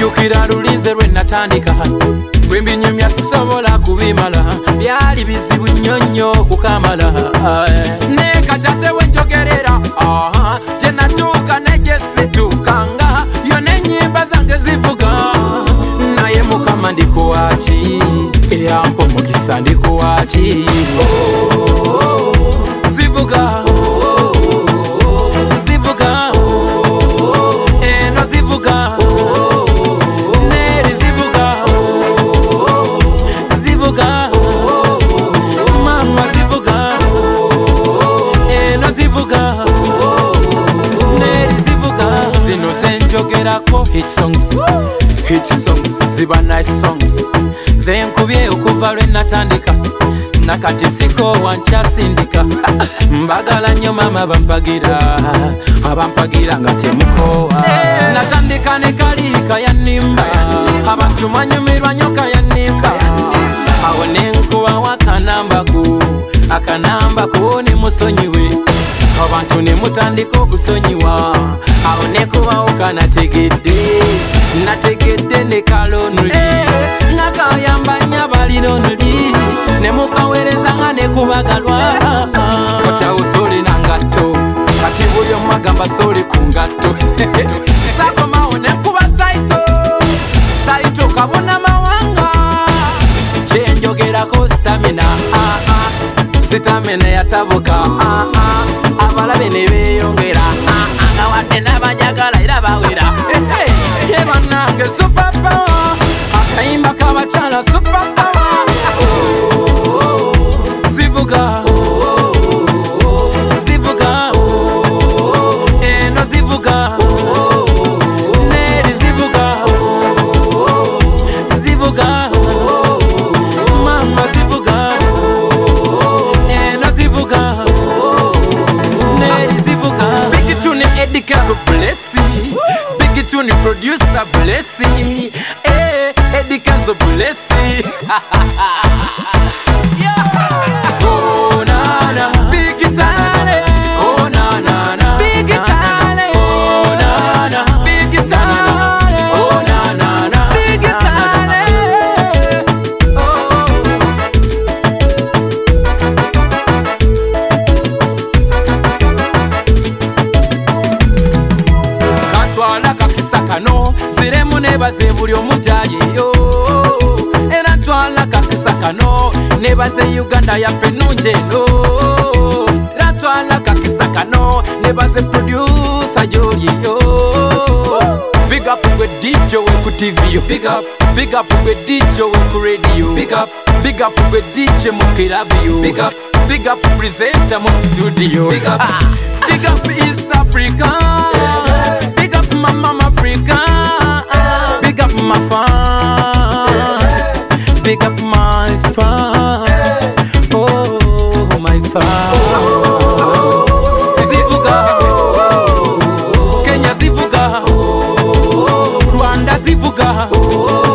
njukira lulinze lwe natandika bwe mbinyumya sisobola kubimala byali bizibu nnyo nnyo kukamala ne katate we njogerera gye natuuka ne gye situukanga byonna ennyimba zange zivuga naye mukama ndikuwaaki eyampa omukisa ndikuwaaki zivuga zivuga eno zivuga neri zivuga zivuga mama zivuga eno zivuga neri zivuga zino zenjogerako hit songs ziba nice songs zenkubye okuva lwe natandika nakati siko wankyasindika mbagala nnyo mama abampagira nga temukowa natandika ne kalika yanimba abantu mwanyumirwa nnyo kayanimba awo nenkubawo akanambaku ne musonyiwe abantu ne mutandika okusonyiwa awo nekubawo nategedde ne kalonuli nga kayamba nnyo abalinonuli ne mukaweereza nga ne kubagalwa otyawo sooli na ngatto kati buli omu agamba sooli ku ngatto sakomawo ne nkuba taito kabona mawanga kyenjogerako sitamina yatabuka abalabe ne beeyongera nga wadde n'abajagala era bawera ye bannange superpower akayimba k'abakyala superpower zivuga zivuga eno zivuga neri zivuga zivuga mama zivuga eno zivuga neri zivuga big tune Eddie Kenzo blessing big tune producer blessing Eddie Kenzo blessing oh na na big tale oh na na na big tale oh na na big tale oh na na na big tale katwala kakisakano ziremu nebaze buli omujayeyo era twala kakisakano nebaze Uganda yaffe nungi eno era twala kakisakano nebaze producer yoyeyo big up gwe DJ we ku TV yo big up gwe DJ we ku radio big up gwe DJ mu club yo big up presenter mu studio big up East Africa big up my mama Africa big up my fans big up my fans oh my fans zivuga Kenya zivuga Rwanda zivuga